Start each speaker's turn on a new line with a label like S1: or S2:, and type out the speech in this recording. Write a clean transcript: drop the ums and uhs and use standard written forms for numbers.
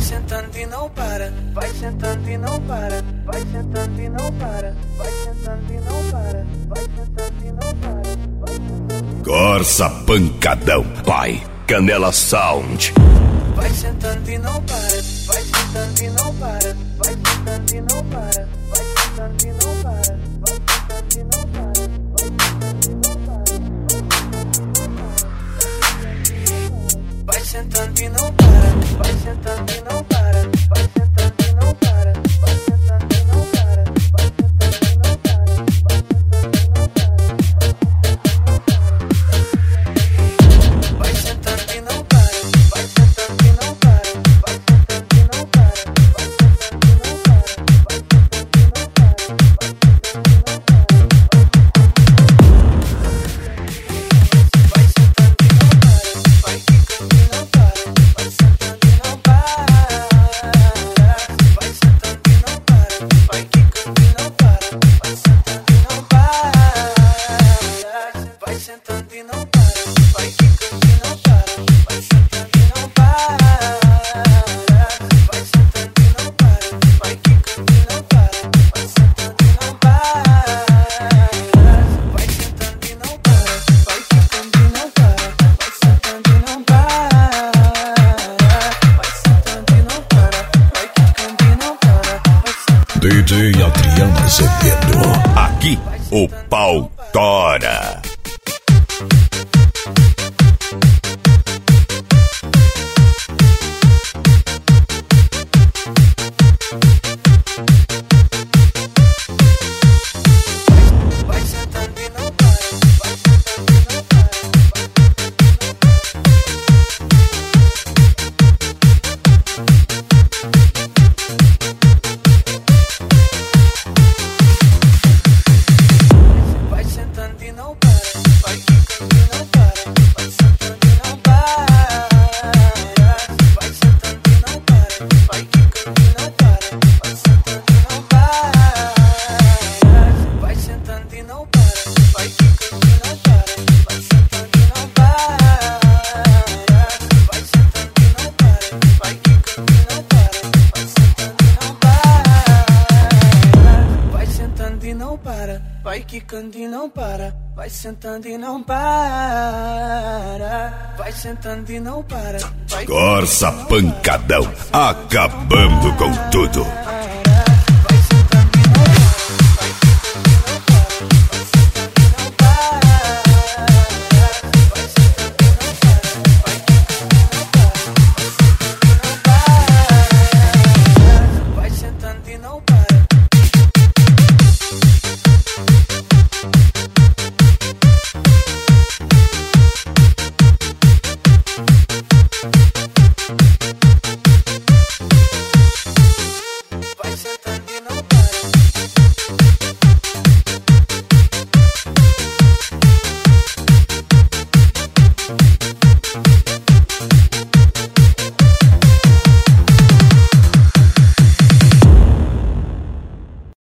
S1: sentando e não para, vai sentando e não para, vai sentando e não para, vai sentando e não para, vai sentando e não para, vai sentando.
S2: Corsa Pancadão, pai, Canela Sound.
S1: Vai sentando e não para, vai sentando e não para, vai sentando e não para, vai sentando e não para, vai sentando e não para, vai sentando e não para, vai sentando e não para, vai sentando e não para, vai sentando e não para, vai sentando e não para, vai sentando e não para, vai sentando e não para, vai sentando e não para, vai sentando e não para, vai sentando e não para, vai sentando e não para, vai sentando e não para, vai quicando e não para, vai sentando e não para, vai sentando e não para, vai quicando e não para, vai sentando e não para, vai sentando e não para, vai quicando e não para, vai sentando e não para, vai sentando e não para, vai quicando e não para, vai sentando e não para, vai sentando e não para, vai quicando e não para, vai sentando e não para, vai sentando e não para, vai quicando e não para, vai sentando.
S2: DJ Adriano Azevedo. Aqui o pau tora.
S1: Vai sentando e não para, vai sentando e não para, vai sentando e não para, vai quicando e não para, vai sentando e não para, vai sentando e não para, vai quicando e não para, vai sentando e não para, vai sentando e não para, vai quicando e não para, vai sentando e não para, vai sentando e não para, vai quicando e não para, vai sentando e não para, vai sentando e não para, vai quicando e não para, vai sentando e não para, vai sentando e não para, vai
S2: Corsa Pancadão, acabando com tudo.